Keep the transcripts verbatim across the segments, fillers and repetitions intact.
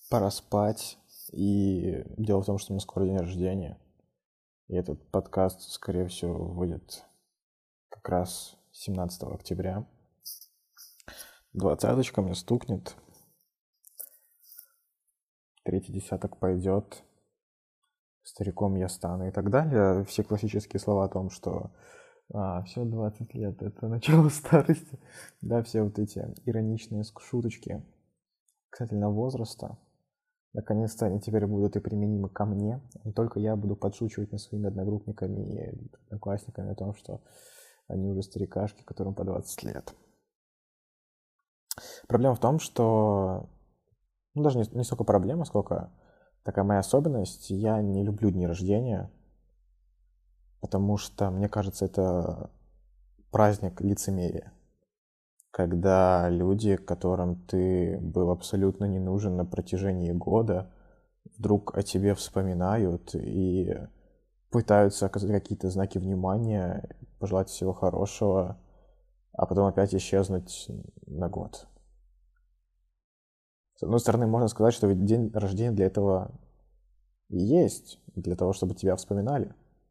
Пора спать. И дело в том, что у меня скоро день рождения. И этот подкаст, скорее всего, выйдет как раз семнадцатого октября. Двадцаточка мне стукнет. Третий десяток пойдет. Стариком я стану и так далее. Все классические слова о том, что а, все двадцать лет — это начало старости. Да, все вот эти ироничные шуточки касательно возраста. Наконец-то они теперь будут и применимы ко мне. Не только я буду подшучивать над своими одногруппниками и одноклассниками о том, что они уже старикашки, которым по двадцать лет. Проблема в том, что... Ну, даже не, не столько проблема, сколько такая моя особенность. Я не люблю дни рождения, потому что, мне кажется, это праздник лицемерия. Когда люди, которым ты был абсолютно не нужен на протяжении года, вдруг о тебе вспоминают и пытаются оказать какие-то знаки внимания, пожелать всего хорошего, а потом опять исчезнуть на год. С одной стороны, можно сказать, что ведь день рождения для этого и есть, для того, чтобы тебя вспоминали.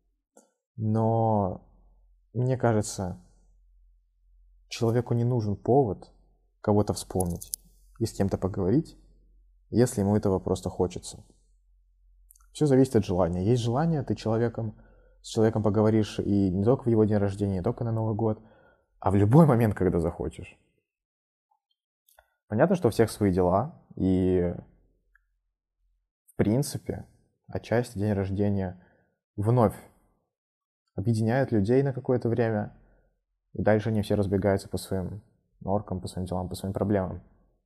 Но мне кажется, человеку не нужен повод кого-то вспомнить и с кем-то поговорить, если ему этого просто хочется. Все зависит от желания. Есть желание, ты человеком, с человеком поговоришь и не только в его день рождения, не только на Новый год, а в любой момент, когда захочешь. Понятно, что у всех свои дела, и в принципе, отчасти день рождения вновь объединяет людей на какое-то время, и дальше они все разбегаются по своим норкам, по своим делам, по своим проблемам.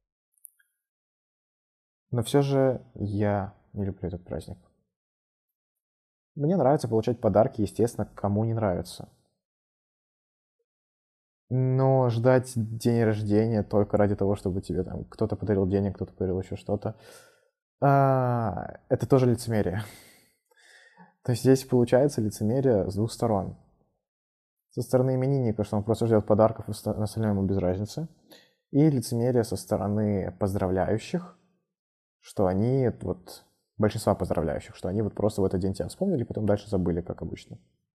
Но все же я не люблю этот праздник. Мне нравится получать подарки, естественно, кому не нравится. Но ждать день рождения только ради того, чтобы тебе там кто-то подарил денег, кто-то подарил еще что-то, а, это тоже лицемерие. То есть здесь получается лицемерие с двух сторон. Со стороны именинника, что он просто ждет подарков, и остальное ему без разницы. И лицемерие со стороны поздравляющих, что они, вот, большинства поздравляющих, что они вот просто в этот день тебя вспомнили, потом дальше забыли, как обычно.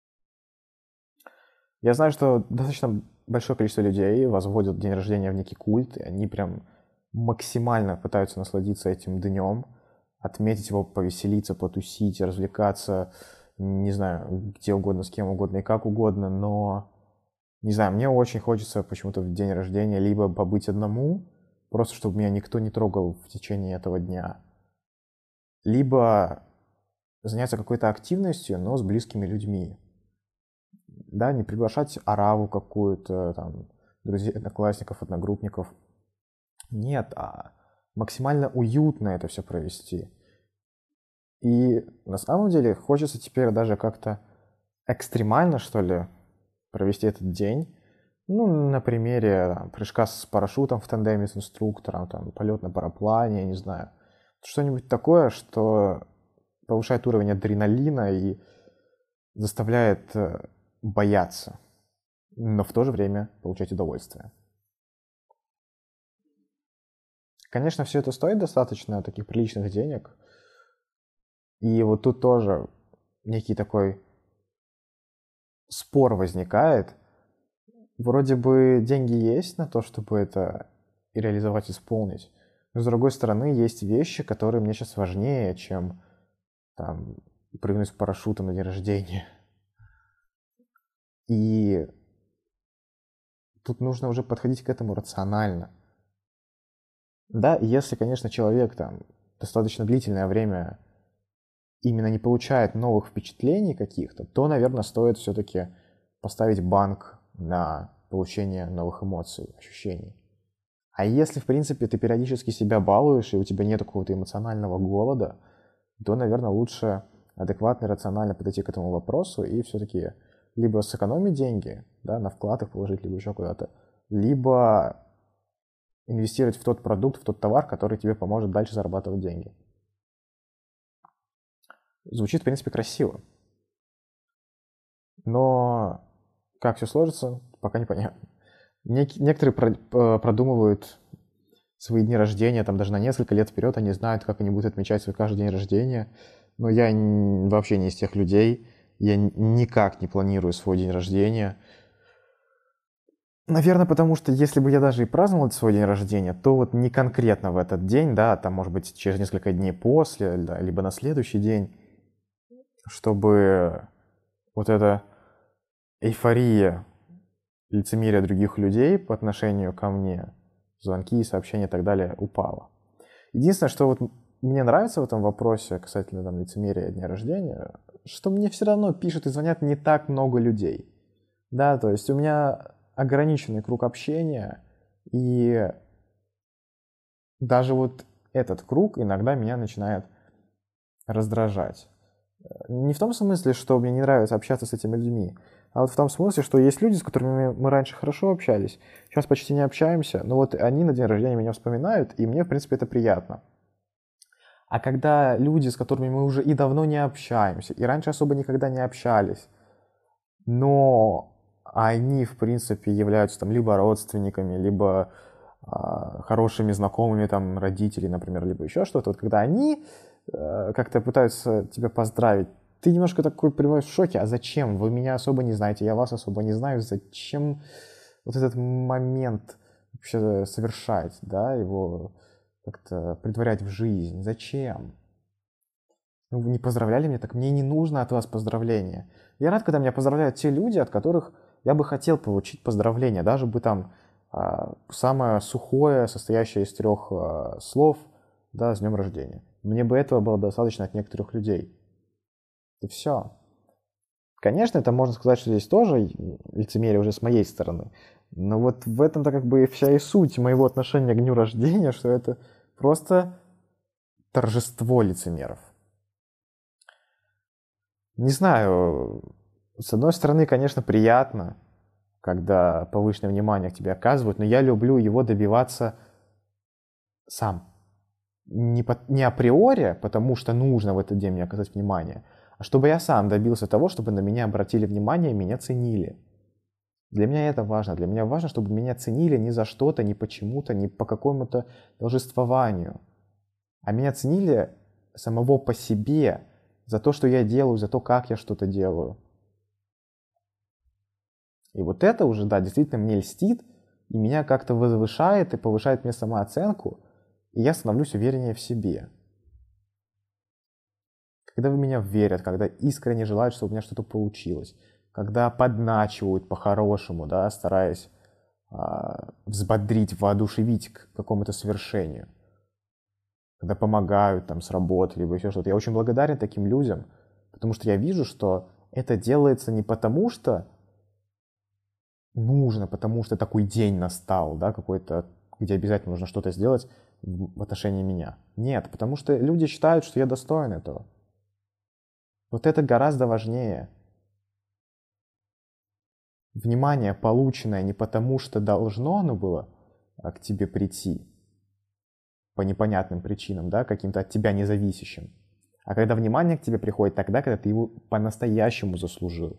Я знаю, что достаточно большое количество людей возводят день рождения в некий культ, и они прям максимально пытаются насладиться этим днем, отметить его, повеселиться, потусить, развлекаться, не знаю, где угодно, с кем угодно и как угодно, но, не знаю, мне очень хочется почему-то в день рождения либо побыть одному, просто чтобы меня никто не трогал в течение этого дня, либо заняться какой-то активностью, но с близкими людьми. Да, не приглашать ораву какую-то, там, друзей, одноклассников, одногруппников. Нет, а максимально уютно это все провести. И на самом деле хочется теперь даже как-то экстремально, что ли, провести этот день. Ну, на примере там, прыжка с парашютом в тандеме с инструктором, там, полет на параплане, я не знаю. Что-нибудь такое, что повышает уровень адреналина и заставляет бояться, но в то же время получать удовольствие. Конечно, все это стоит достаточно таких приличных денег. И вот тут тоже некий такой спор возникает. Вроде бы деньги есть на то, чтобы это и реализовать, исполнить. Но с другой стороны, есть вещи, которые мне сейчас важнее, чем там, прыгнуть с парашютом на день рождения. И тут нужно уже подходить к этому рационально. Да, если, конечно, человек там достаточно длительное время именно не получает новых впечатлений каких-то, то, наверное, стоит все-таки поставить банк на получение новых эмоций, ощущений. А если, в принципе, ты периодически себя балуешь, и у тебя нет какого-то эмоционального голода, то, наверное, лучше адекватно и рационально подойти к этому вопросу и все-таки либо сэкономить деньги, да, на вклад их положить, либо еще куда-то, либо инвестировать в тот продукт, в тот товар, который тебе поможет дальше зарабатывать деньги. Звучит, в принципе, красиво. Но как все сложится, пока непонятно. Нек- некоторые про- продумывают свои дни рождения, там даже на несколько лет вперед они знают, как они будут отмечать свой каждый день рождения. Но я вообще не из тех людей, я никак не планирую свой день рождения. Наверное, потому что если бы я даже и праздновал свой день рождения, то вот не конкретно в этот день, да, там, может быть, через несколько дней после, да, либо на следующий день, чтобы вот эта эйфория, лицемерие других людей по отношению ко мне, звонки, сообщения и так далее, упала. Единственное, что вот мне нравится в этом вопросе касательно там, лицемерия дня рождения, что мне все равно пишут и звонят не так много людей. Да, то есть у меня ограниченный круг общения, и даже вот этот круг иногда меня начинает раздражать. Не в том смысле, что мне не нравится общаться с этими людьми, а вот в том смысле, что есть люди, с которыми мы раньше хорошо общались, сейчас почти не общаемся, но вот они на день рождения меня вспоминают, и мне, в принципе, это приятно. А когда люди, с которыми мы уже и давно не общаемся, и раньше особо никогда не общались, но они, в принципе, являются там либо родственниками, либо э, хорошими знакомыми там родителей, например, либо еще что-то, вот когда они э, как-то пытаются тебя поздравить, ты немножко такой пребываешь в шоке. А зачем? Вы меня особо не знаете, я вас особо не знаю. Зачем вот этот момент вообще совершать, да, его как-то притворять в жизнь? Зачем? Ну, вы не поздравляли меня, так мне не нужно от вас поздравления. Я рад, когда меня поздравляют те люди, от которых я бы хотел получить поздравления. Даже бы там а, самое сухое, состоящее из трех а, слов, да, с днем рождения. Мне бы этого было достаточно от некоторых людей. И все. Конечно, это можно сказать, что здесь тоже лицемерие уже с моей стороны. Но вот в этом-то как бы вся и суть моего отношения к дню рождения, что это просто торжество лицемеров. Не знаю, с одной стороны, конечно, приятно, когда повышенное внимание к тебе оказывают, но я люблю его добиваться сам. Не, по, не априори, потому что нужно в этот день мне оказать внимание, а чтобы я сам добился того, чтобы на меня обратили внимание и меня ценили. Для меня это важно. Для меня важно, чтобы меня ценили не за что-то, не почему-то, не по какому-то должествованию, а меня ценили самого по себе, за то, что я делаю, за то, как я что-то делаю. И вот это уже, да, действительно мне льстит, и меня как-то возвышает и повышает мне самооценку, и я становлюсь увереннее в себе. Когда в меня верят, когда искренне желают, чтобы у меня что-то получилось, когда подначивают по-хорошему, да, стараясь а, взбодрить, воодушевить к какому-то свершению, когда помогают там с работы, либо еще что-то. Я очень благодарен таким людям, потому что я вижу, что это делается не потому, что нужно, потому что такой день настал, да, какой-то, где обязательно нужно что-то сделать в отношении меня. Нет, потому что люди считают, что я достоин этого. Вот это гораздо важнее. Внимание, полученное не потому, что должно оно было к тебе прийти по непонятным причинам, да, каким-то от тебя независящим, а когда внимание к тебе приходит тогда, когда ты его по-настоящему заслужил.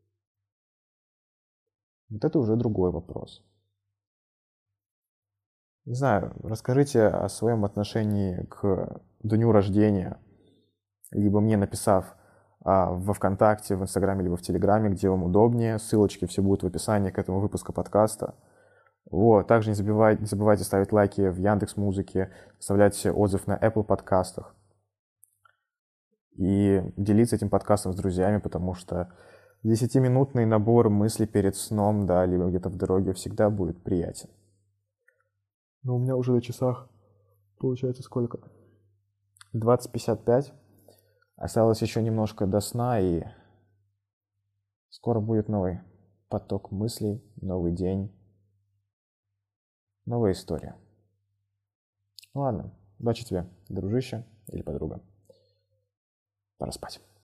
Вот это уже другой вопрос. Не знаю, расскажите о своем отношении к дню рождения, либо мне написав а, во ВКонтакте, в Инстаграме, либо в Телеграме, где вам удобнее. Ссылочки все будут в описании к этому выпуску подкаста. Вот. Также не забывайте, не забывайте ставить лайки в Яндекс.Музыке, оставлять отзыв на Apple подкастах и делиться этим подкастом с друзьями, потому что десятиминутный набор мыслей перед сном, да, либо где-то в дороге всегда будет приятен. Но у меня уже на часах получается сколько? двадцать пятьдесят пять. Осталось еще немножко до сна, и скоро будет новый поток мыслей, новый день, новая история. Ну ладно, удачи тебе, дружище или подруга. Пора спать.